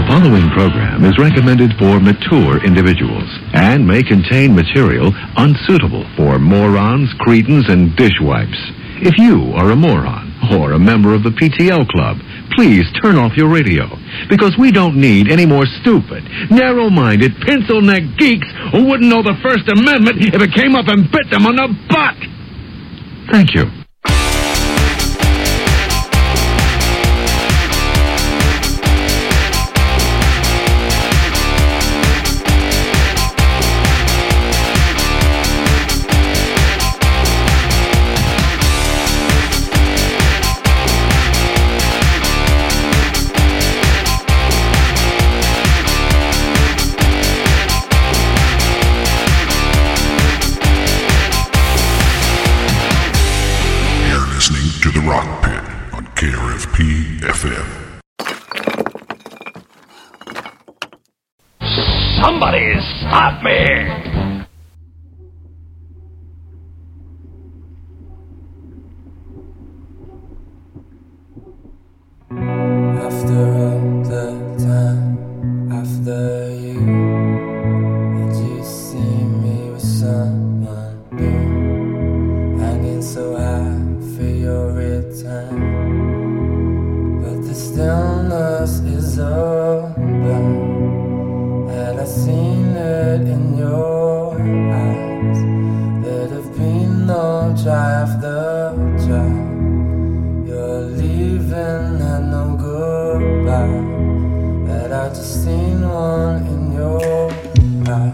following program is recommended for mature individuals and may contain material unsuitable for morons, cretins, and dishwipes. If you are a moron or a member of the PTL Club, please turn off your radio, because we don't need any more stupid, narrow-minded, pencil-neck geeks who wouldn't know the First Amendment if it came up and bit them on the butt. Thank you. Somebody stop me! After all the time, after you, did you see me with someone new? Hanging so high for your return, but the stillness is over. Had I seen it in your eyes, there'd have been no try after try. You're leaving and no goodbye. Had I just seen one in your eyes.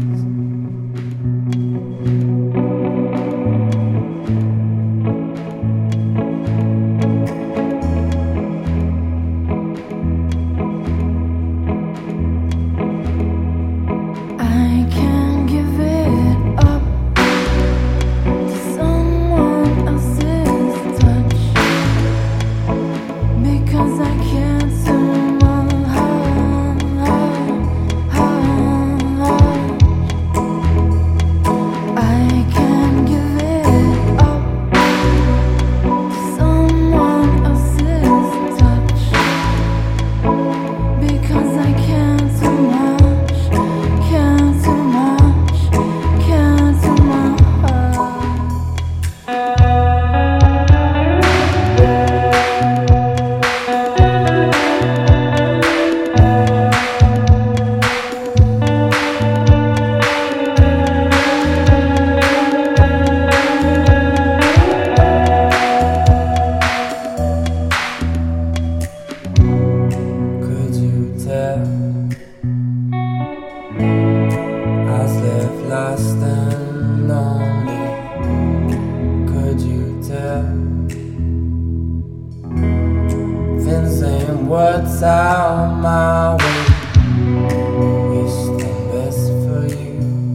What's out my way? Wish the best for you.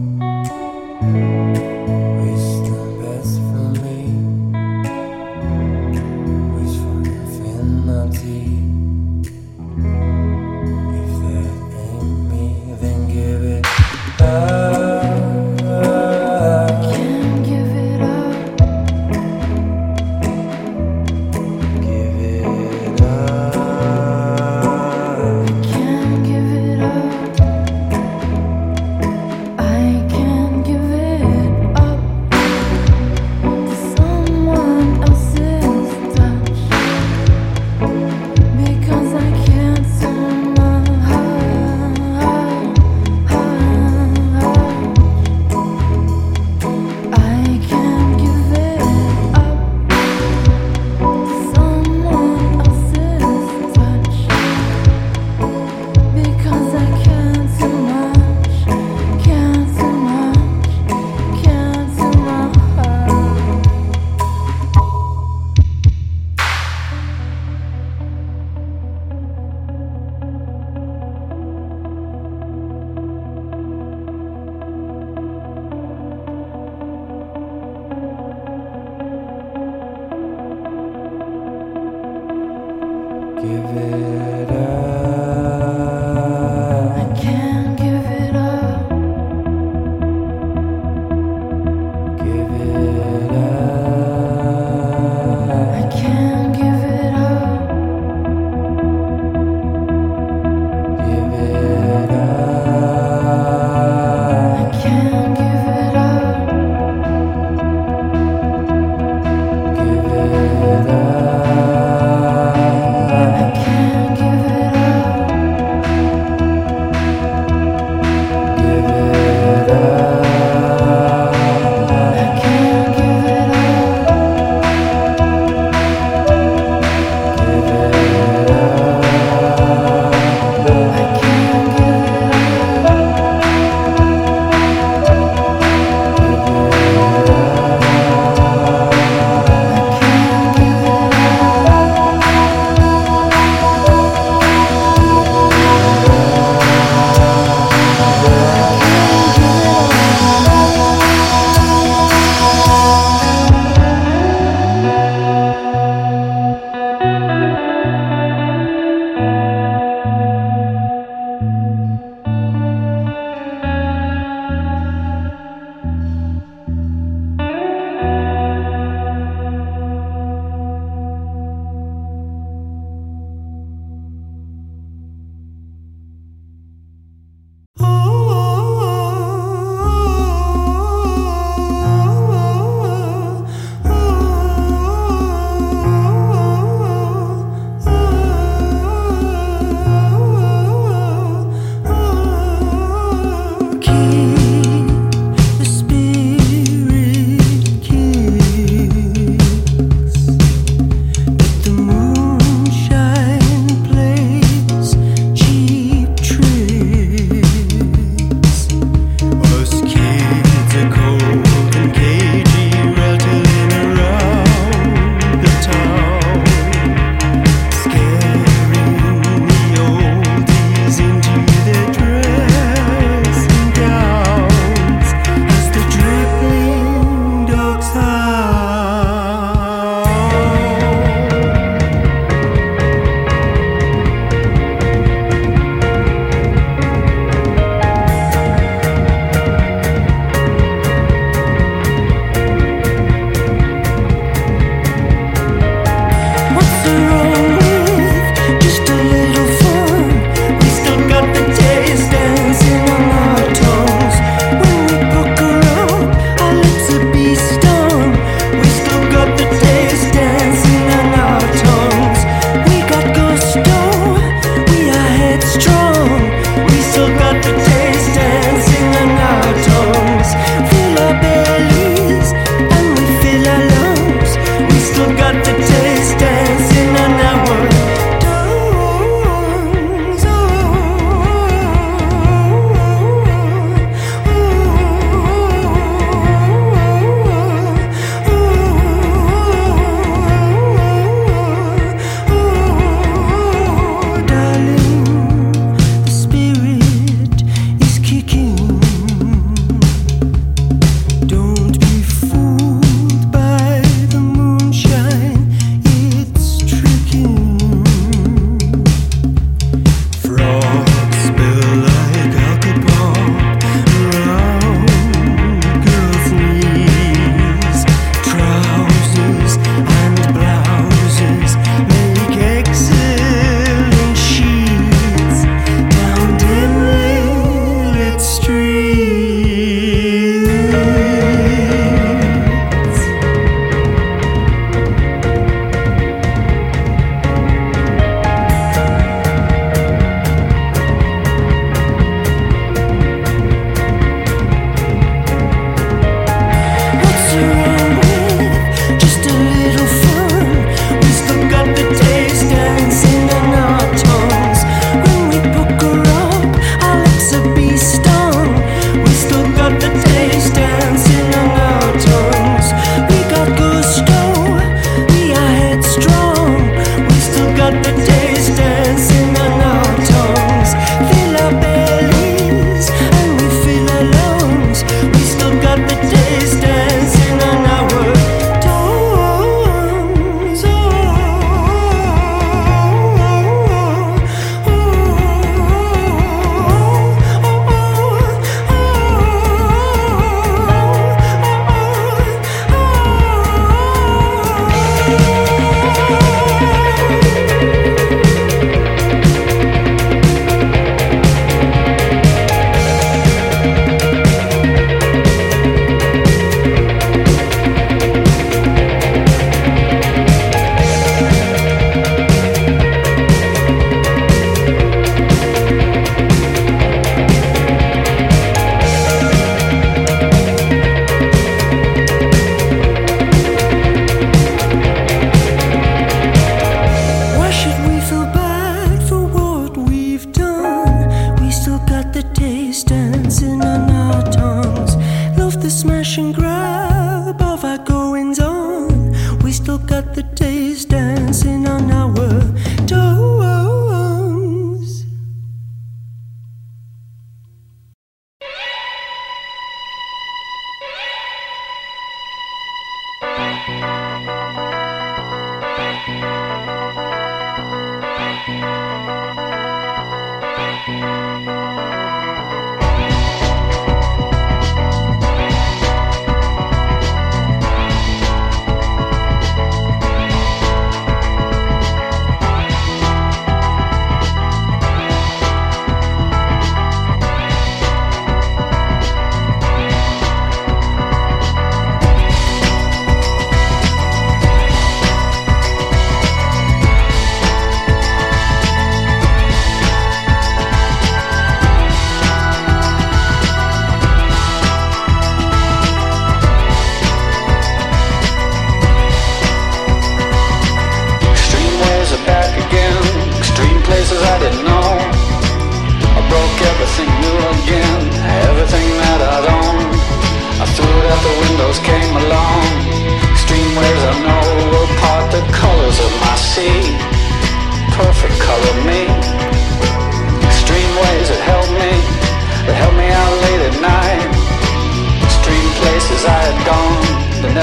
Wish the best for me. Wish for infinity. If that ain't me, then give it up. Can't give it up. Give it up. Can't give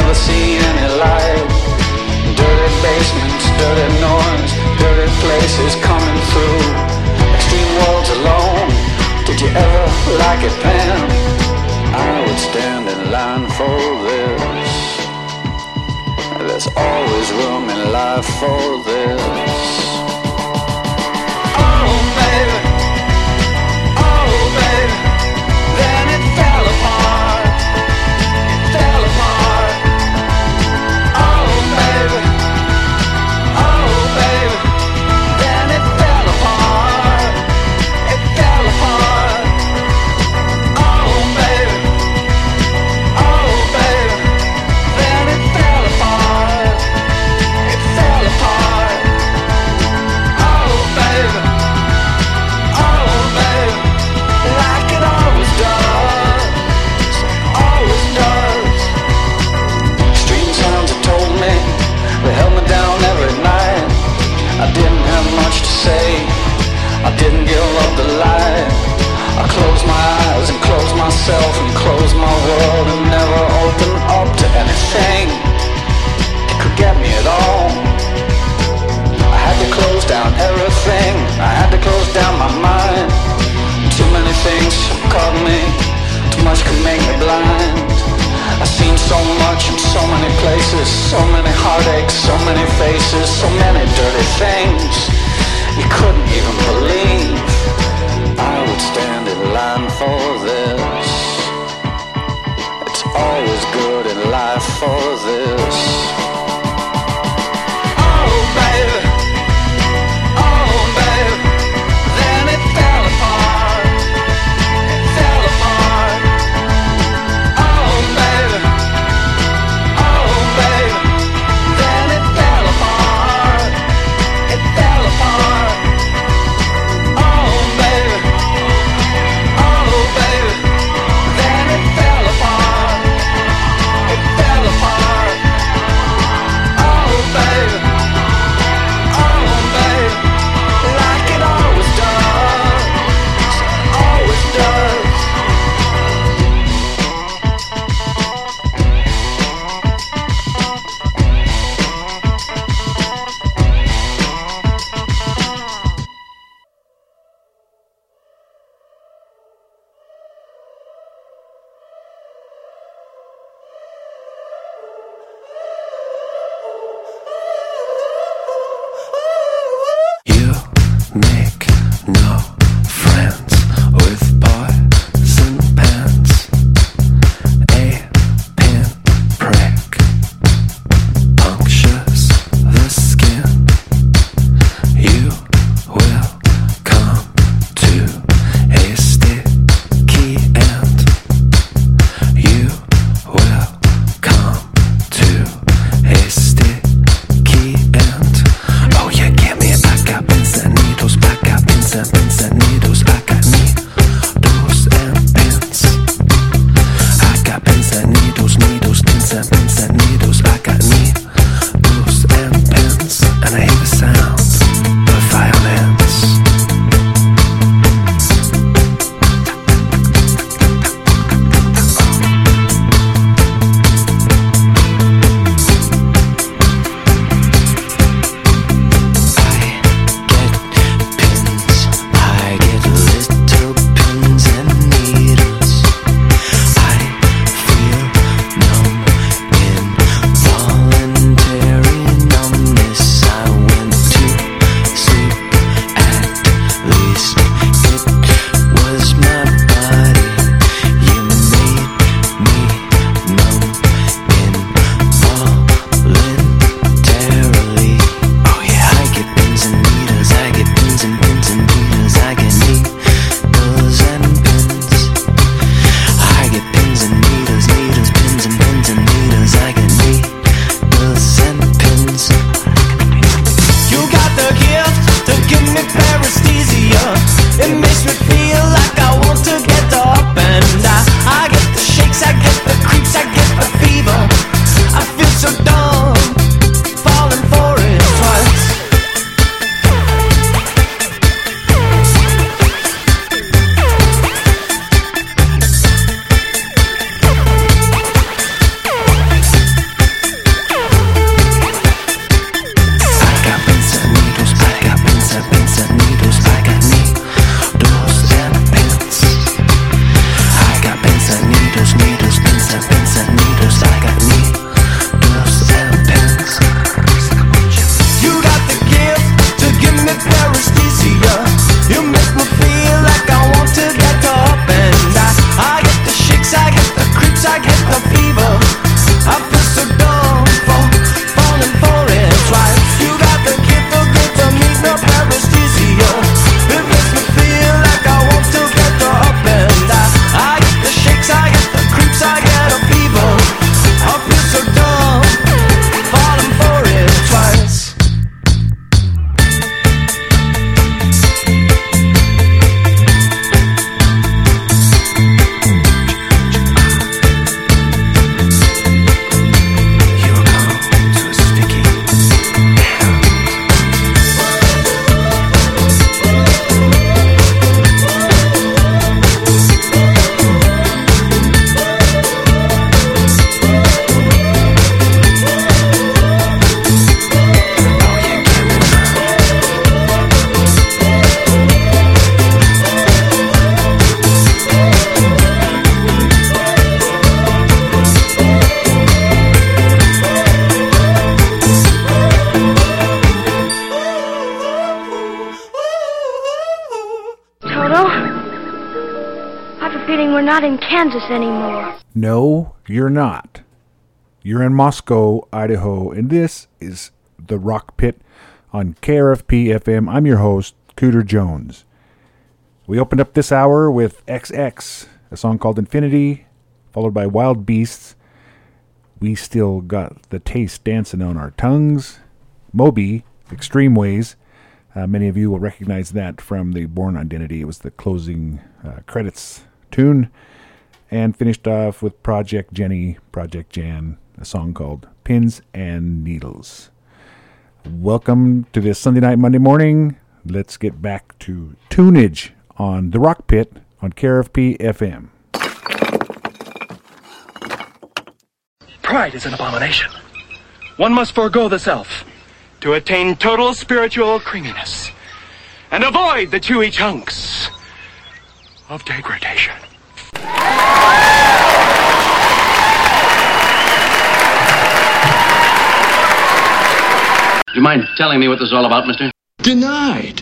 never see any light. Dirty basements, dirty noise, dirty places coming through. Extreme worlds alone. Did you ever like it, Pam? I would stand in line for this. There's always room in life for this. Oh baby, oh baby, then it fell apart. It fell apart. Oh baby, oh baby, then it fell apart. It fell apart. Oh baby, oh baby, then it fell apart. It fell apart. Oh baby, oh baby, like it always does, always does. Street sounds have told me, they held me down every night. I didn't have much to say, I didn't give up the light. I closed my eyes and closed myself and closed my world and never opened up to anything that could get me at all. I had to close down everything, I had to close down my mind. Too many things caught me, too much could make me blind. I've seen so much in so many places, so many heartaches, so many faces, so many dirty things you couldn't even believe. I would stand in line for this. It's always good in life for this. Oh baby, oh baby, then it fell apart. It fell apart. Oh baby, oh baby, then it fell apart. It fell apart. Oh Toto. I have a feeling we're not in Kansas anymore. No, you're not. You're in Moscow, Idaho, and this is The Rock Pit on KRFP FM. I'm your host, Cooter Jones. We opened up this hour with XX, a song called Infinity, followed by Wild Beasts. We Still Got the Taste Dancing on Our Tongues. Moby, Extreme Ways. Many of you will recognize that from the Bourne Identity. It was the closing credits tune. And finished off with Project Jenny, Project Jan, a song called Pins and Needles. Welcome to this Sunday night, Monday morning. Let's get back to tunage on The Rock Pit on KRFP FM. Pride is an abomination. One must forego the self to attain total spiritual creaminess and avoid the chewy chunks of degradation. Do you mind telling me what this is all about, mister? Denied.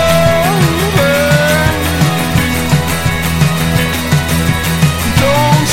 Don't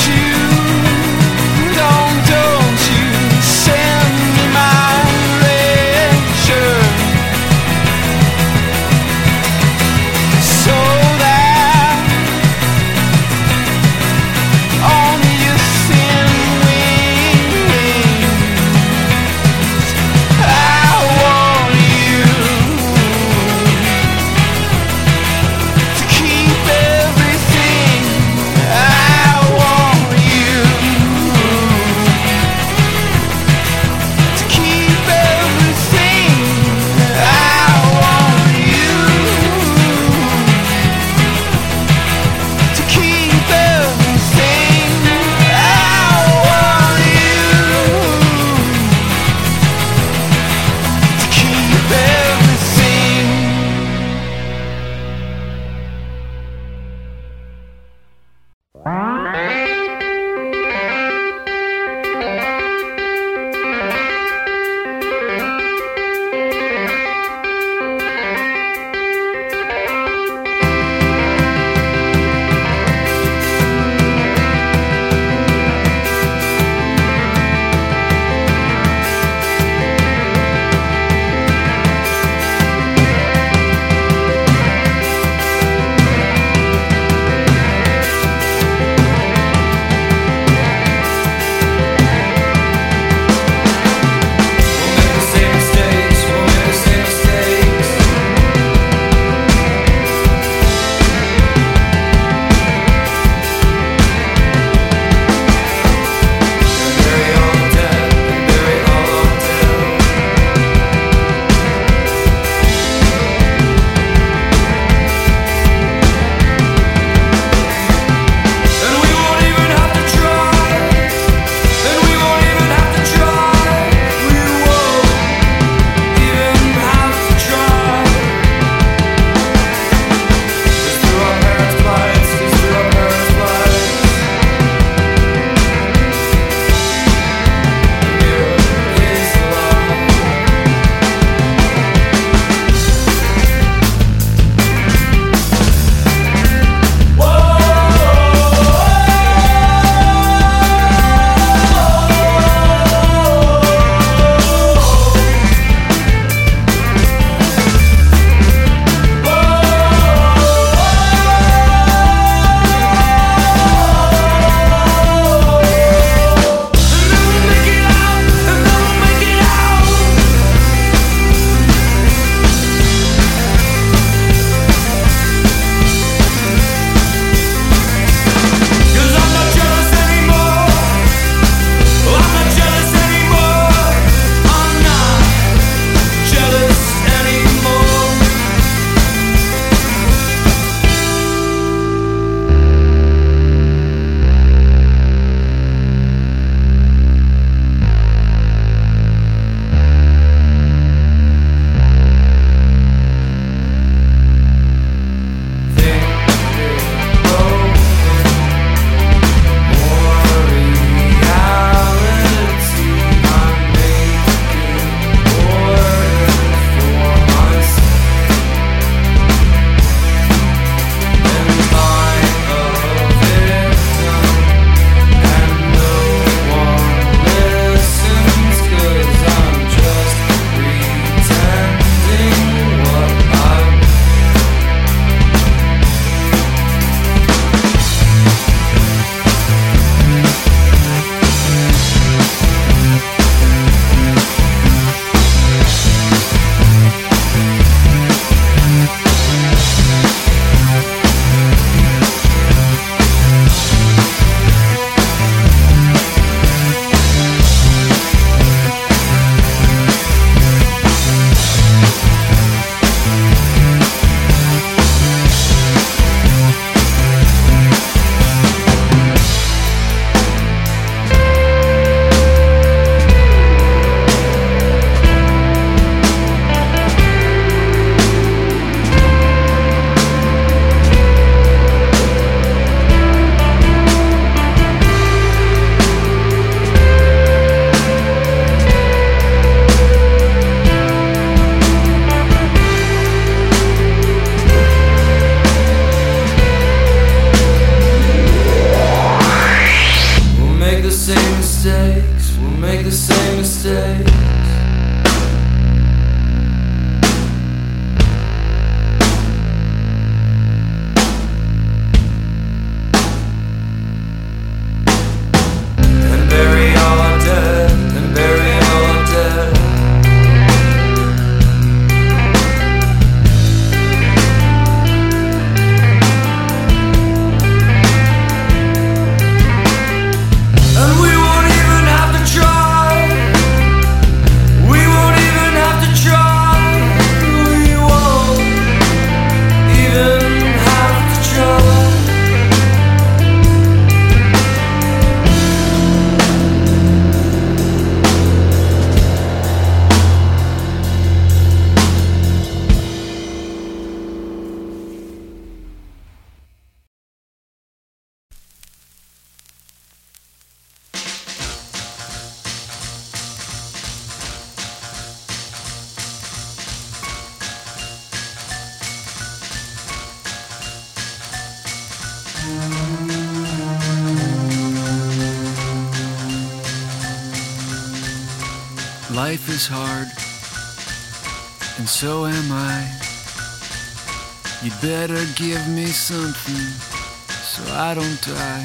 Life is hard, and so am I. You'd better give me something so I don't die.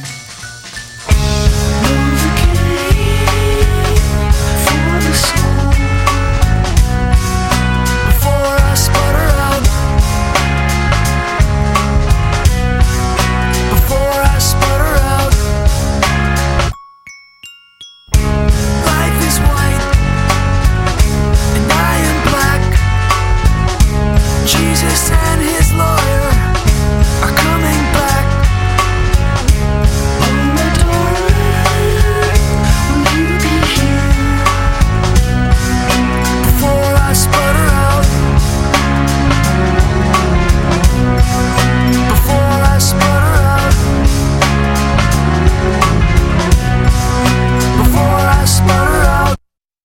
For the soul, before I sputter out, before I sputter out. Life is white and I am black. Jesus and his lawyer are coming back. On the door, will you be here before I sputter out? Before I sputter out. Before I sputter out.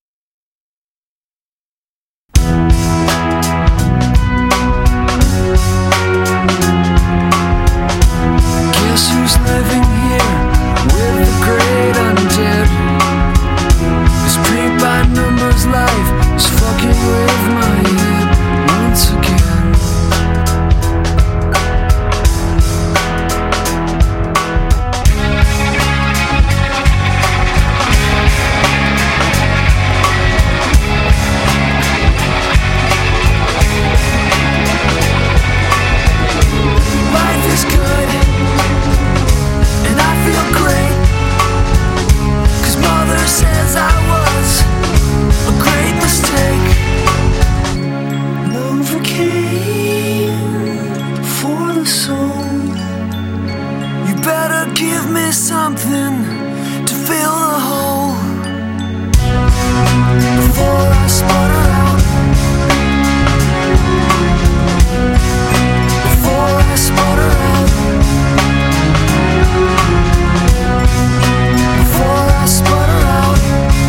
Guess who's living here with the great undead? This paint by numbers life is fucking with my head once again. Life is good and I feel great, 'cause mother says I was a great mistake. Novocaine for the soul. You better give me something to fill the hole before I sputter out. Before I sputter out. Before I sputter out.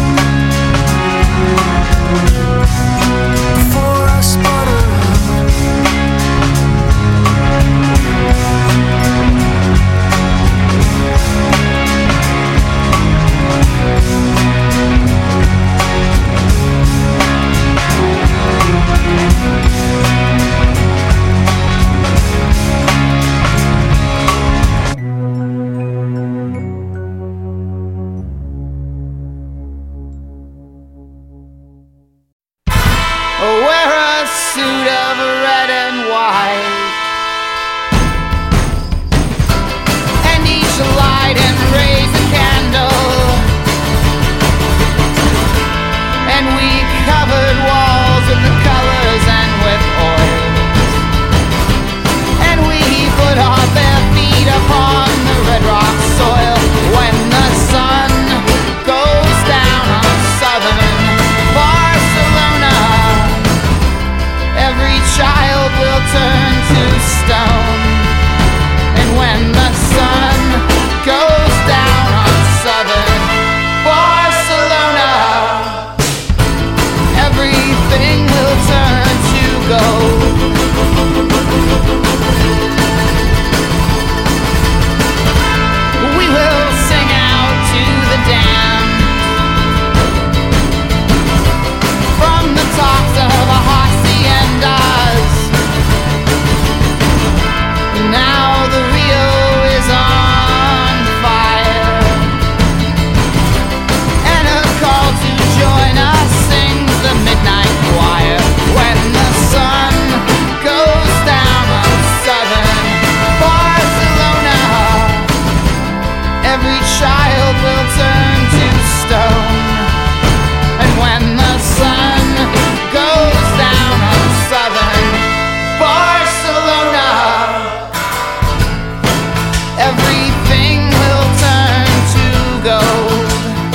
Before I sputter out. Wear a suit of red and white, and each light and raise a candle, and we covered walls with the colors and with oils, and we put our bare feet upon the red rock soil. When the sun goes down on southern Barcelona, every child will turn to stone. And when the sun goes down on southern Barcelona, everything will turn to gold. We will sing out to the damned from the tops of our haciendas. Now the Rio is on fire, and a call to join us sings the midnight choir. When the sun goes down on southern Barcelona, every child will turn to stone. And when the sun goes down on southern Barcelona, everything will turn to gold.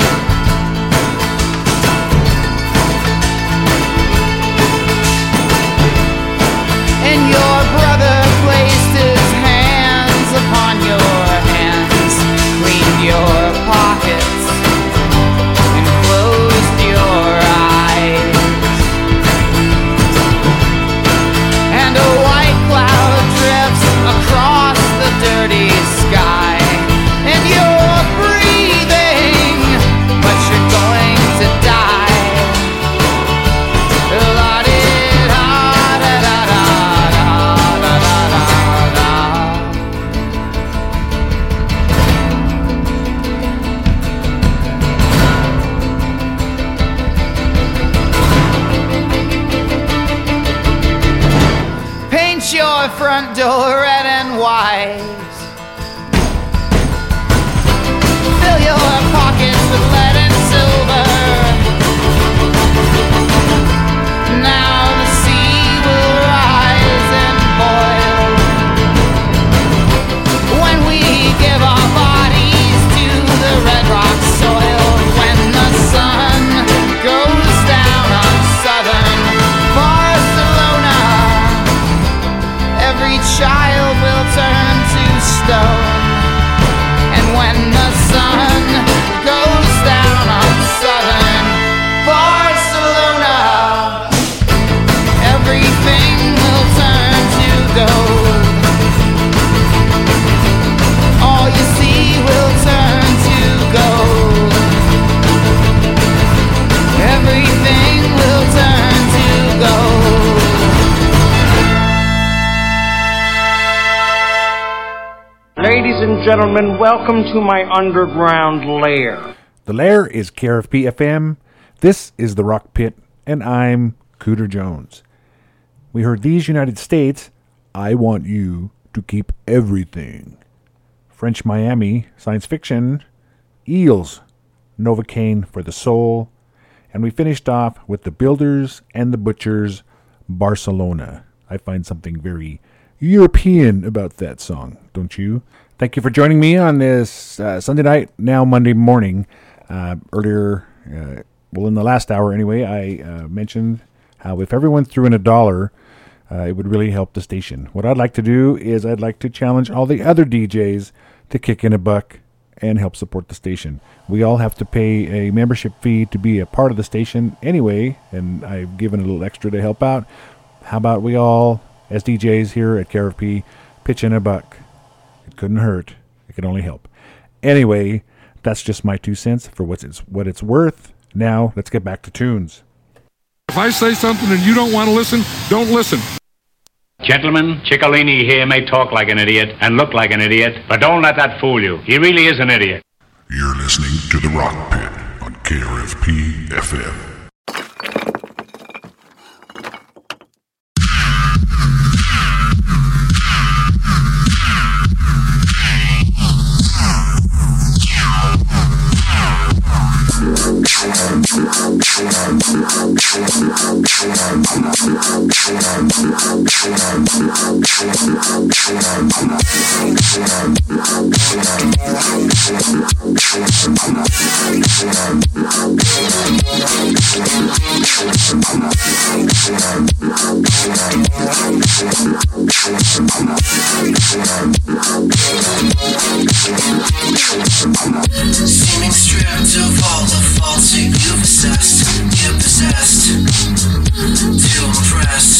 And your brother placed his hands upon your hands, cleaned your pockets, and closed your eyes. And a white cloud drifts across the dirty sky. rise. Fill your pockets with lead and silver. Now the sea will rise and boil when we give our bodies to the red rock soil. When the sun goes down on southern Barcelona, every child will turn to stone. And when the sun goes down on southern Barcelona, everything will turn to gold. All you see will turn to gold. Everything will turn to gold. Ladies and gentlemen, welcome to my underground lair. The lair is KRFP FM. This is the Rock Pit, and I'm Cooter Jones. We heard These United States, I Want You to Keep Everything. French Miami, Science Fiction, Eels, Novocaine for the Soul, and we finished off with The Builders and the Butchers, Barcelona. I find something very European about that song, don't you? Thank you for joining me on this Sunday night, now Monday morning. Earlier, in the last hour anyway, I mentioned how if everyone threw in $1, it would really help the station. What I'd like to do is I'd like to challenge all the other DJs to kick in $1 and help support the station. We all have to pay a membership fee to be a part of the station anyway, and I've given a little extra to help out. How about we all, as DJs here at KRFP, pitch in $1? It couldn't hurt. It could only help. Anyway, that's just my 2 cents for what it's worth. Now, let's get back to tunes. If I say something and you don't want to listen, don't listen. Gentlemen, Ciccolini here may talk like an idiot and look like an idiot, but don't let that fool you. He really is an idiot. You're listening to The Rock Pit on KRFP FM. Seeming stripped of all the faults that you possessed, to impress.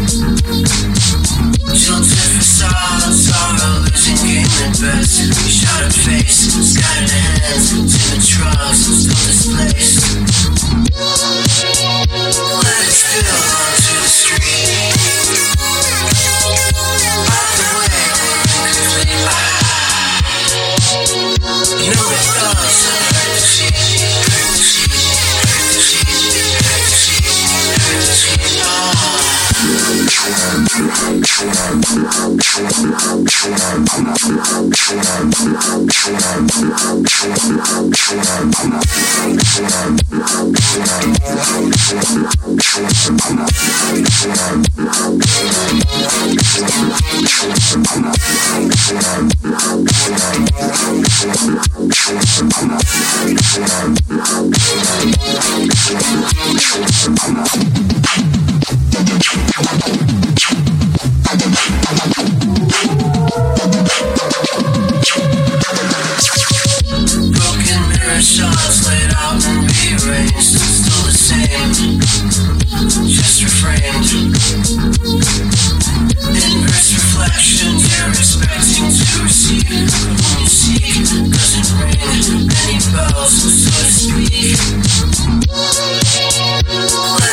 Jilted facades are a losing game at best. You shot at face, scattered hands, timid drugs, still displaced. Let it spill onto the street. Out the way, you know it does. Hurt the sheet, hurt the sheet, hurt the sheet, hurt the sheet, hurt the sheet. Broken mirror shots laid out and rearranged, still the same, just reframed. Inverse reflections you're expecting to receive, but when you seek, doesn't ring any bells, so to speak.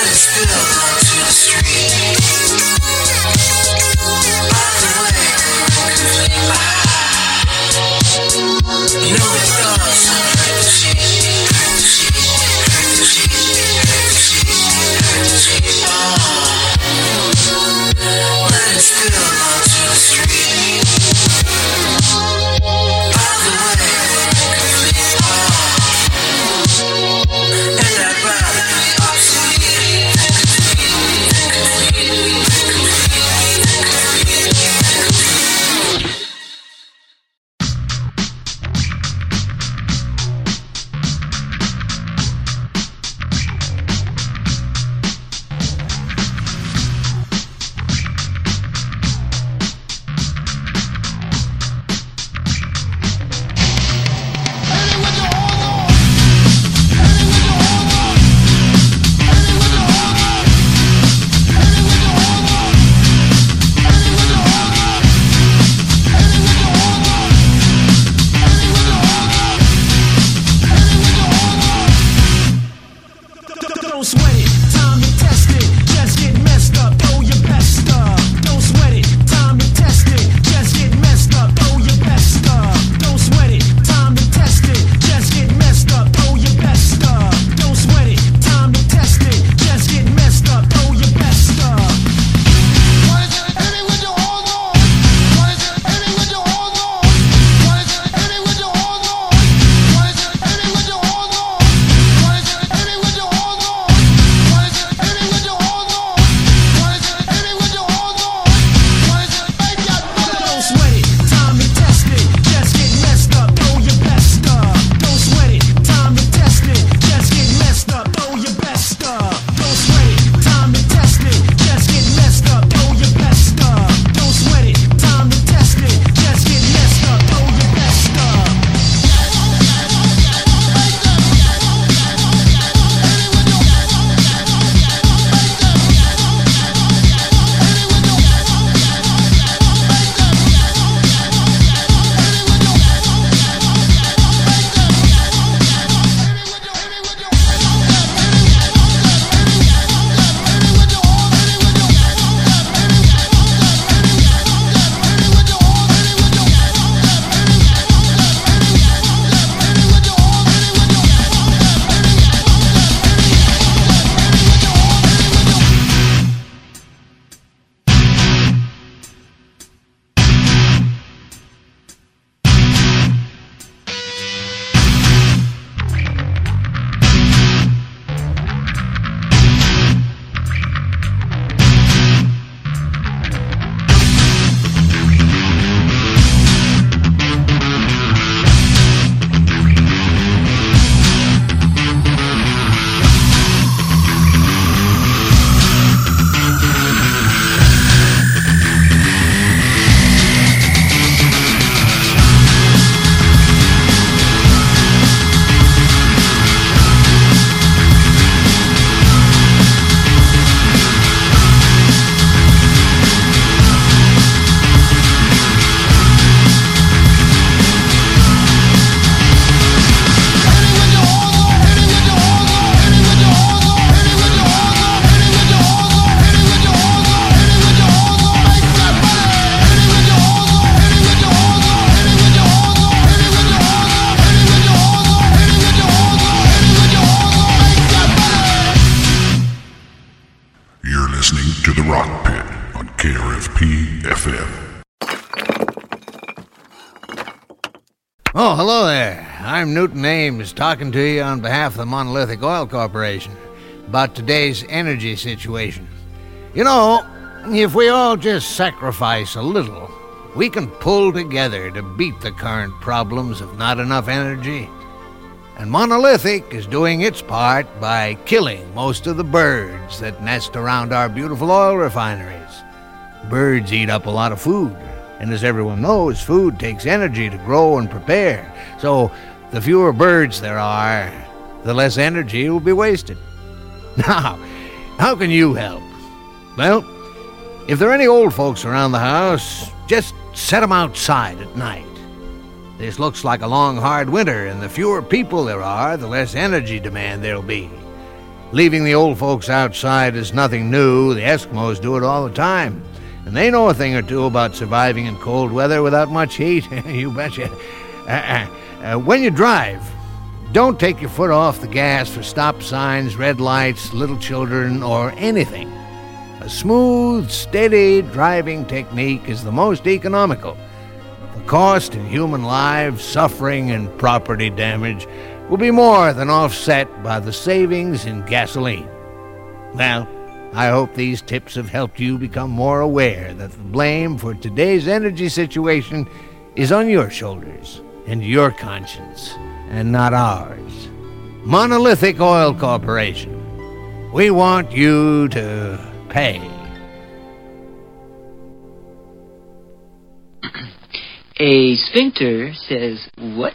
Oh, hello there. I'm Newton Ames, talking to you on behalf of the Monolithic Oil Corporation about today's energy situation. You know, if we all just sacrifice a little, we can pull together to beat the current problems of not enough energy. And Monolithic is doing its part by killing most of the birds that nest around our beautiful oil refineries. Birds eat up a lot of food. And as everyone knows, food takes energy to grow and prepare. So the fewer birds there are, the less energy will be wasted. Now, how can you help? Well, if there are any old folks around the house, just set them outside at night. This looks like a long, hard winter, and the fewer people there are, the less energy demand there'll be. Leaving the old folks outside is nothing new. The Eskimos do it all the time. And they know a thing or two about surviving in cold weather without much heat. You betcha. When you drive, don't take your foot off the gas for stop signs, red lights, little children, or anything. A smooth, steady driving technique is the most economical. The cost in human lives, suffering, and property damage will be more than offset by the savings in gasoline. Well, I hope these tips have helped you become more aware that the blame for today's energy situation is on your shoulders and your conscience, and not ours. Monolithic Oil Corporation. We want you to pay. A sphincter says what?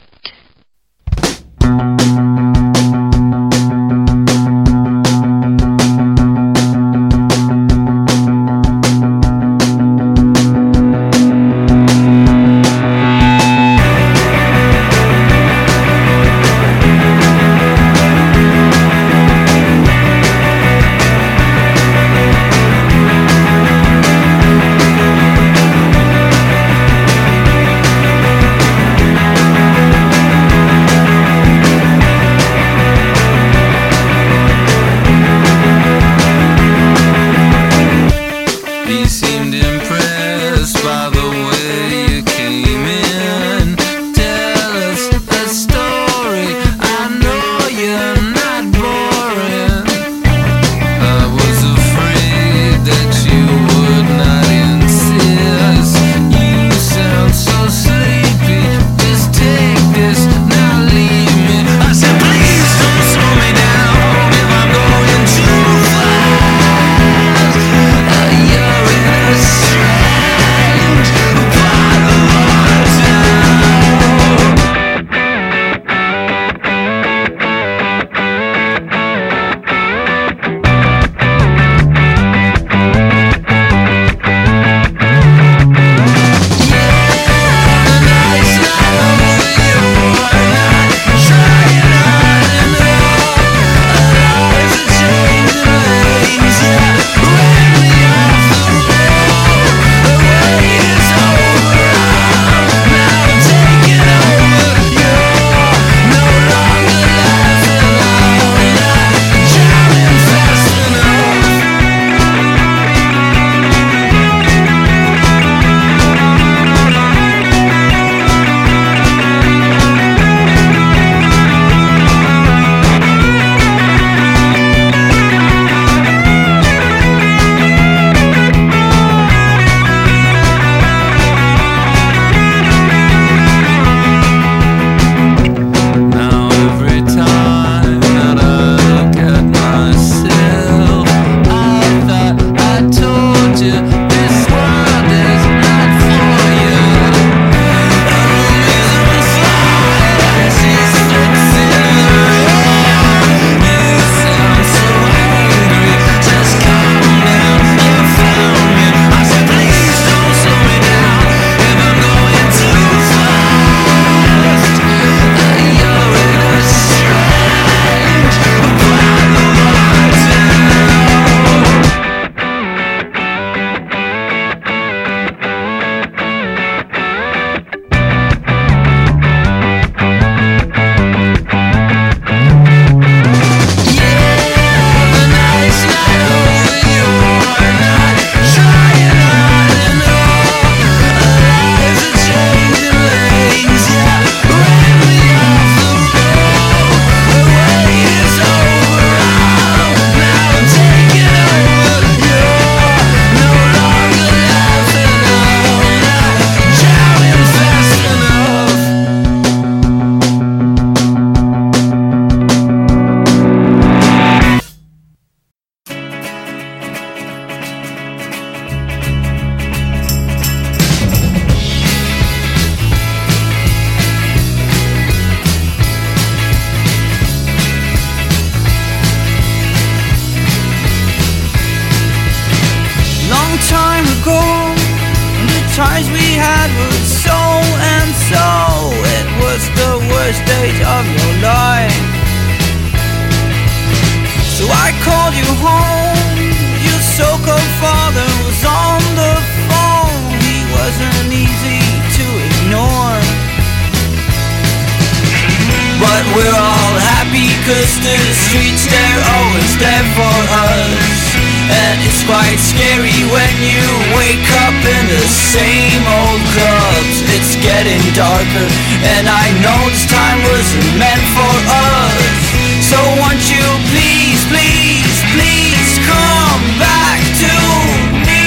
'cause the streets, they're always there for us. And it's quite scary when you wake up in the same old clubs. It's getting darker, and I know this time wasn't meant for us. So won't you please, please, please come back to me?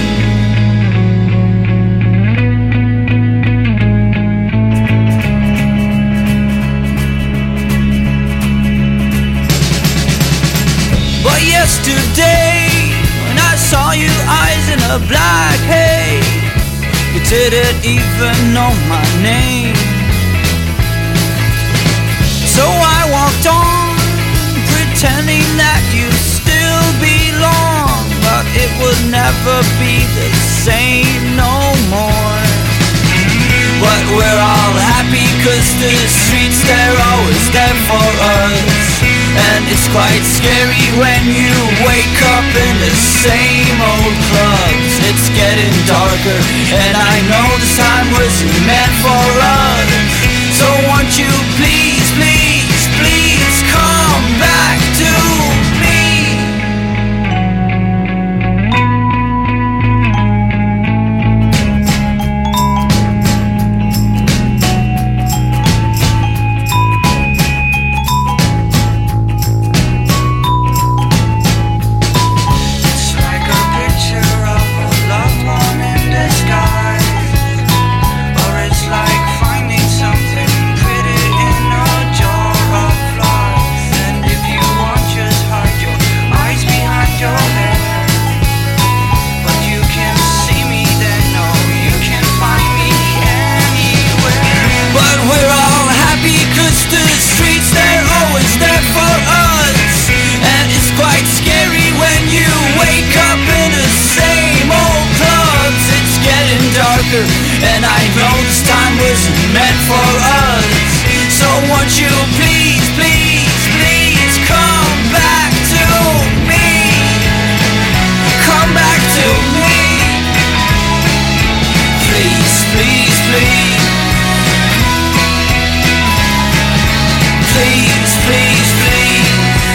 But yesterday, when I saw you eyes in a black haze, you didn't even know my name. So I walked on, pretending that you still belong, but it would never be the same no more. But we're all happy 'cause the streets, they're always there for us. And it's quite scary when you wake up in the same old clubs. It's getting darker, and I know this time wasn't meant for us. So won't you please, please, please come back to me? And I know this time wasn't meant for us. So won't you please, please, please come back to me? Come back to me. Please, please, please. Please, please, please.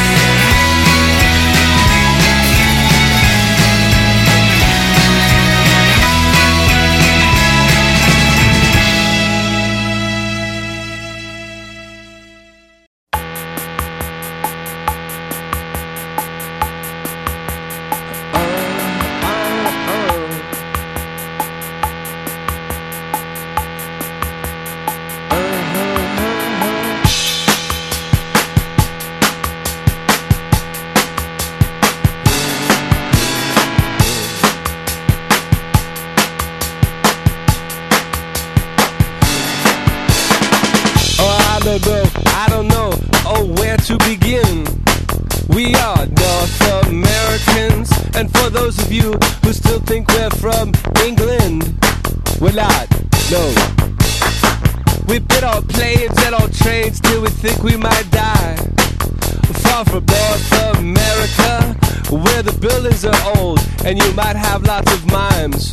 I don't know, where to begin. We are North Americans, and for those of you who still think we're from England, we're not, no. We bid on planes and on trains till we think we might die. Far from North America, where the buildings are old, and you might have lots of mimes.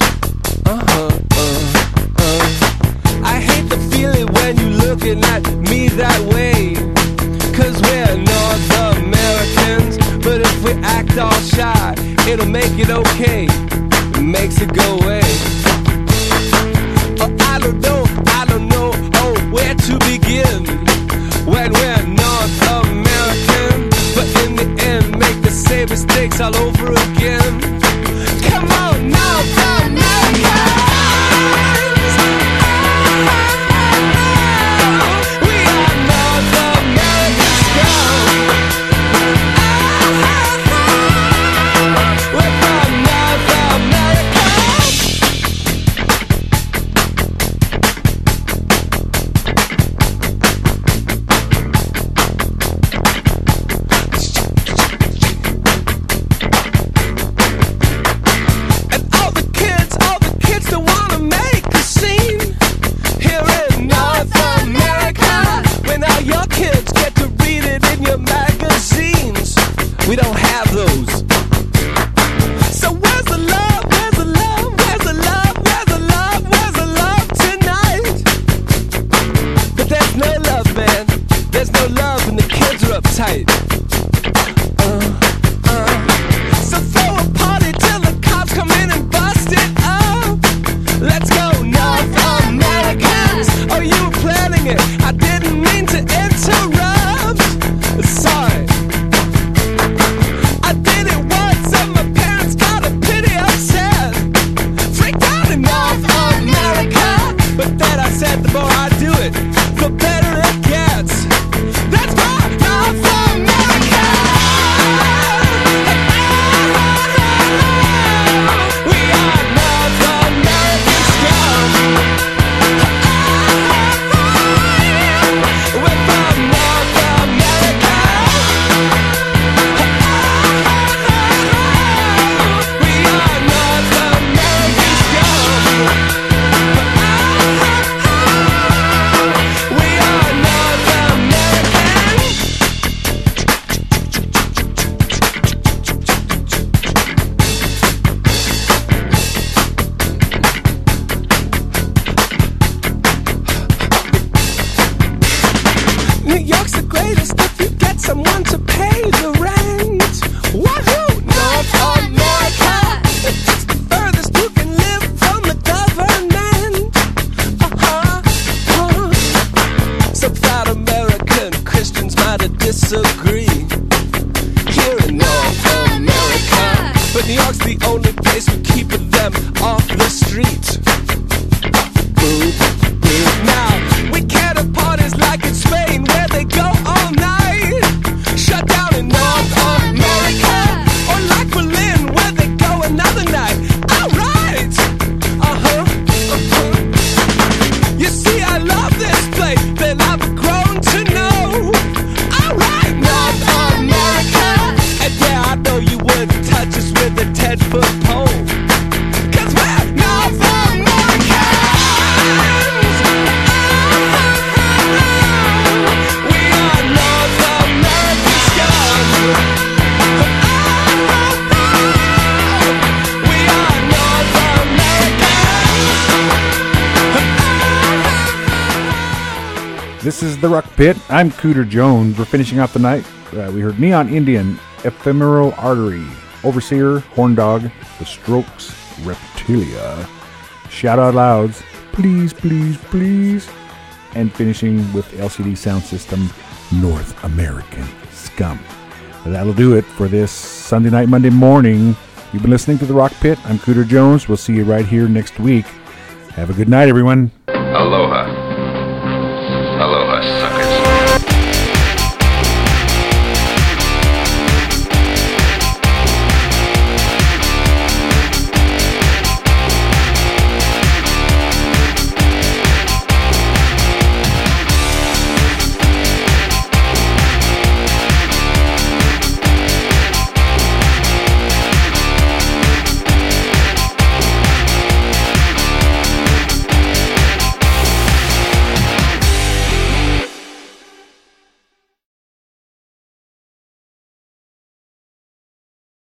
I hate the feeling when you looking at me that way, 'cause we're North Americans, but if we act all shy, it'll make it okay, it makes it go away. I don't know, where to begin, when we're North American, but in the end make the same mistakes all over again. Come on, North America! know you were planning it. I didn't mean to interrupt. Sorry. I did it once and my parents got a pity upset. Freaked out in North America. But then I said the more I do it, the better it gets. That's why North America. We are North American scum. We're from North America. We are North American scum. We are North American. New York's the greatest if you get someone to pay the rent. Wahoo! North America! It's the furthest you can live from the government. Some proud American Christians might disagree here in North America, but New York's the only place we're keeping them off the street. Boom, boom. Now, we can't have parties like in Spain where they go all night. Shut down in North America. Or like Berlin where they go another night. Alright! You see, I love this place that I've grown to know. Alright, North America. And yeah, I know you wouldn't touch us with a 10-foot pole. 'Cause we're North Americans. We are North American scum. We are North Americans. This is the Rock Pit. I'm Cooter Jones. We're finishing off the night. We heard Neon Indian, Ephemeral Artery, Overseer, Horn Dog, The Strokes, Reptilia, Shout Out Louds, Please, Please, Please, and finishing with LCD Sound System, North American Scum. That'll do it for this Sunday night, Monday morning. You've been listening to The Rock Pit. I'm Cooter Jones. We'll see you right here next week. Have a good night, everyone. Aloha.